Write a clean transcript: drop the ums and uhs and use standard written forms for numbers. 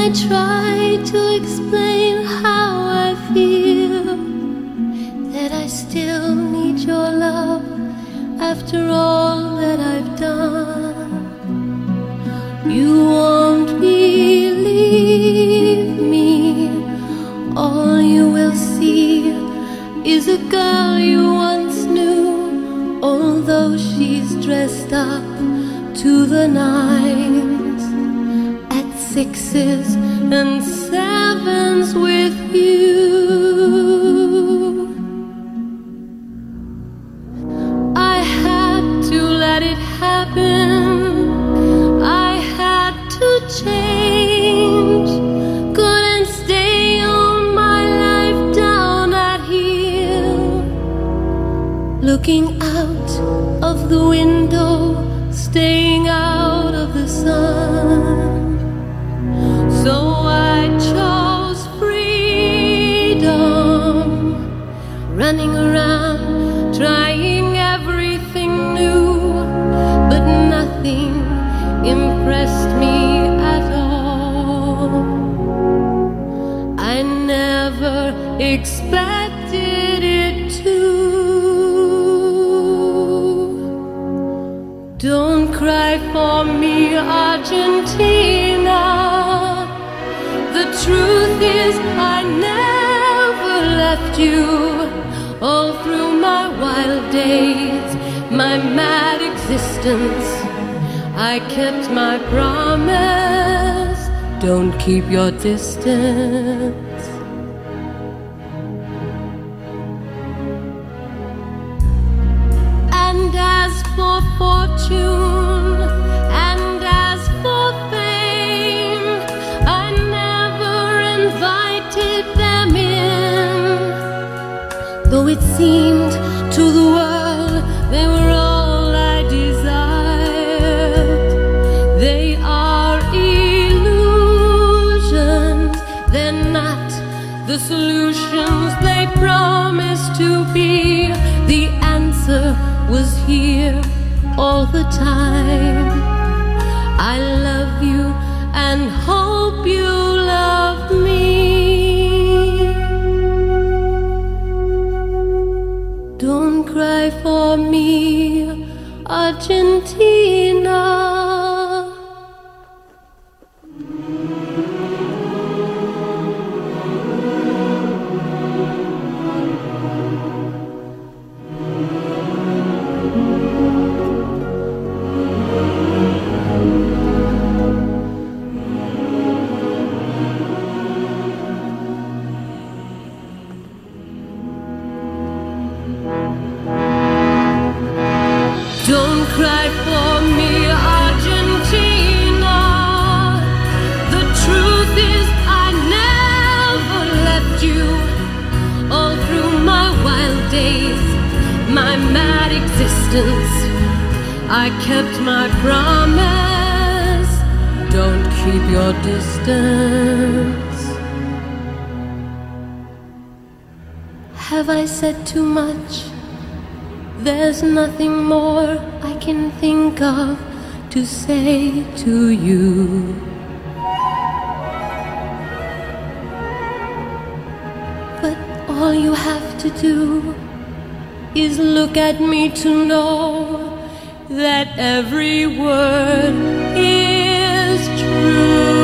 try to explain how I feel, that I still need your love after all that I've done. You won't believe me. All you will see is a girl you once knew, although she's dressed up to the nines, at sixes and sevens with you. I had to let it happen. I had to change. Couldn't stay on my life down at heel, looking out of the window, staying out of the sun. So I chose freedom, running around, trying everything new, but nothing impressed me at all. I never expected it to. Don't cry for me, Argentina. The truth is I never left you. All through my wild days, my mad existence, I kept my promise. Don't keep your distance. And as for fortune, and as for fame, I never invited them in, though it seemed to the world they were all I desired. They are illusions, they're not the solutions they promised to be. The answer was here all the time. I love you and hope you love me. Don't cry for me, Argentina. Don't cry for me, Argentina. The truth is I never left you. All through my wild days, my mad existence, I kept my promise. Don't keep your distance. Have I said too much? There's nothing more I can think of to say to you. But all you have to do is look at me to know that every word is true.